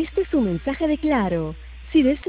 Este es un mensaje de Claro. Si deseas